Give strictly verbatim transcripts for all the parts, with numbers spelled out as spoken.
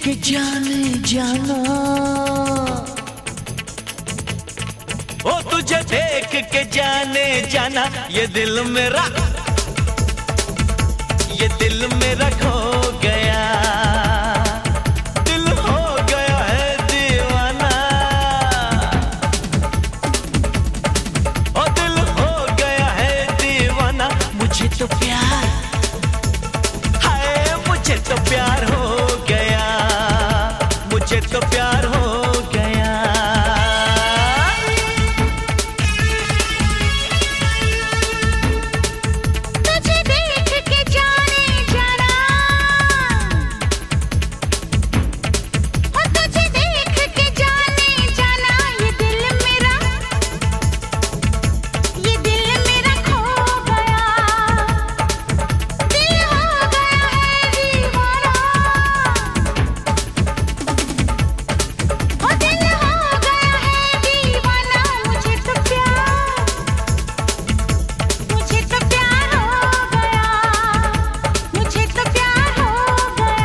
के जाने जाना, ओ तुझे देख के जाने जाना, ये दिल मेरा, ये दिल मेरा खो गया, दिल हो गया है दीवाना, ओ दिल हो गया है दीवाना। मुझे तो प्यार, हाय मुझे तो प्यार हो गया, मुझे तो प्यार हो गया। तुझे देख के जाने जाना, ओ तुझे देख के जाने जाना, ये दिल मेरा, ये दिल मेरा खो गया, दिल हो गया है दीवाना, ओ दिल हो गया है दीवाना। मुझे तो प्यार, मुझे तो प्यार हो गया, मुझे तो प्यार हो गया।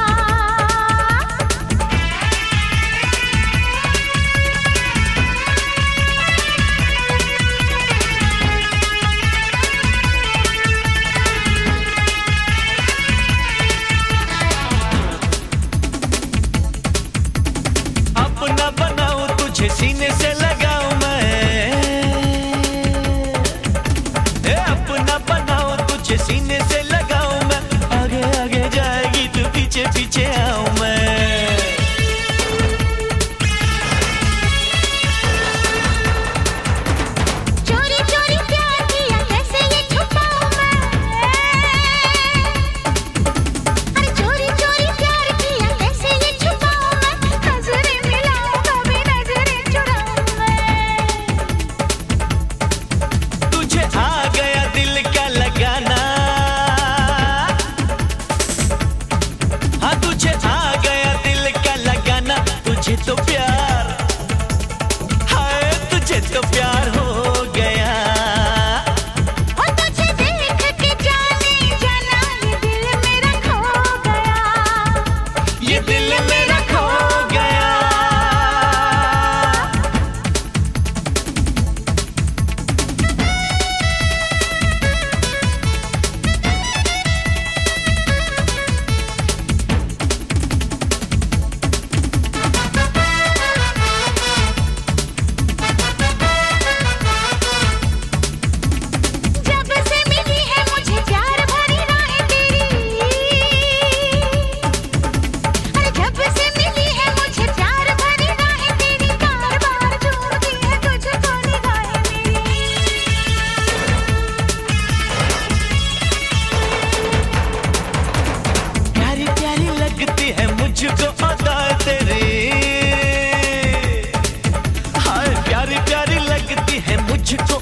अपना बनाऊं तुझे सीने से लगाऊं मैं, ए अपना बनाऊं तुझे सीने से लगाऊं मैं, आगे आगे जाएगी तू पीछे पीछे आऊं मैं। चोरी चोरी प्यार किया कैसे ये छुपाऊं मैं, अरे चोरी चोरी प्यार किया कैसे ये छुपाऊं मैं, नजरें मिलाऊं कभी नजरें चुराऊं मैं। तुझे आ गया दिल का लगाना, हाँ तुझे आ गया दिल का लगाना, तुझे तो प्यार, हाय तुझे तो प्यार हो गया। ओ तुझे देख के जाने जाना, ये दिल मेरा खो गया, ये दिल मेरा खो गया। जब से मिली है मुझे प्यार भरी राहें तेरी, अरे जब से मिली है मुझे प्यार भरी राहें तेरी, बार बार झूमती है तुझको निगाहें मेरी। प्यारी प्यारी लगती है मुझको अदा तेरी, हाय प्यारी प्यारी लगती है मुझको